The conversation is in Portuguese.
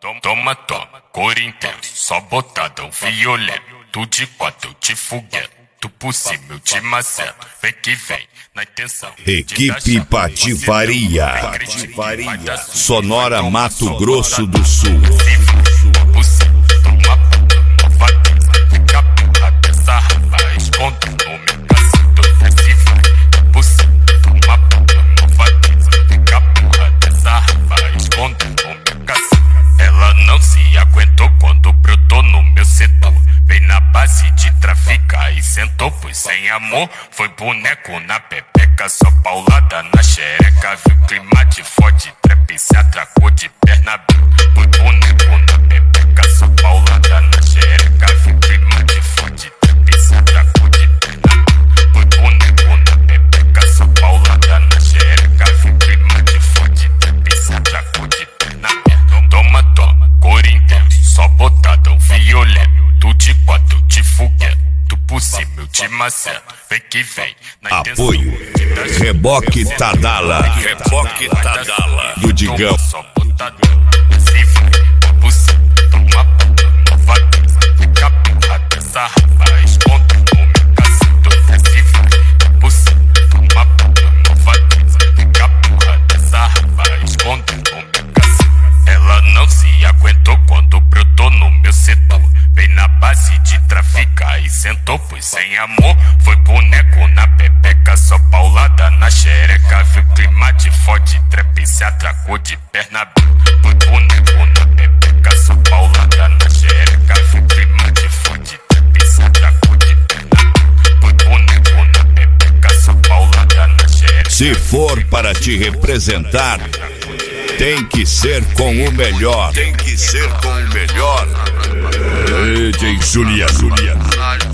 Toma, Corinthians, só botadão violento. Tu de quatro, eu te foguete. Tu por cima, eu te maceto. Vem que vem, na intenção. Equipe Patifaria. Sonora Mato Grosso do Sul. Ela não se aguentou quando brotou no meu setor. Vem na base de traficar e sentou, pois sem amor. Foi boneco na pepeca, só paulada na xereca. Viu clima de fode, trap se atracou de perna aberta. Foi boneco na pepeca, só paulada na xereca. Viu clima de fode, trap se atracou de perna aberta. Foi boneco na pepeca, só paulada na xereca. Viu clima de fode, trap se atracou de perna aberta. Toma, Corinthians, só botadão violento. Tu de quatro, eu te foguete. Tu por cima, eu te maceto. Vem que vem, na intenção. Apoio Reboque Tadala. Reboque Tadala do Digão. Só botadão, se vai, por cima, toma malvadeza. Fica porra dessa rapa, esconde o meu cacete. Se vai, por cima, toma malvadeza. Fica porra dessa rapa, esconde o meu cacete. Ela não se aguentou quando brotou no meu setor. Vem na base de traficar e sentou, pois sem amor. Foi boneco na pepeca, só paulada na xereca. Viu clima de fode, trap se atracou de perna aberta. Foi boneco na pepeca, só paulada na xereca. Viu clima de fode, trap se atracou de perna aberta. Foi boneco na pepeca, só paulada na xereca. Se for para te representar, tem que ser com o melhor. Tem que ser com o melhor. DJ Juliano.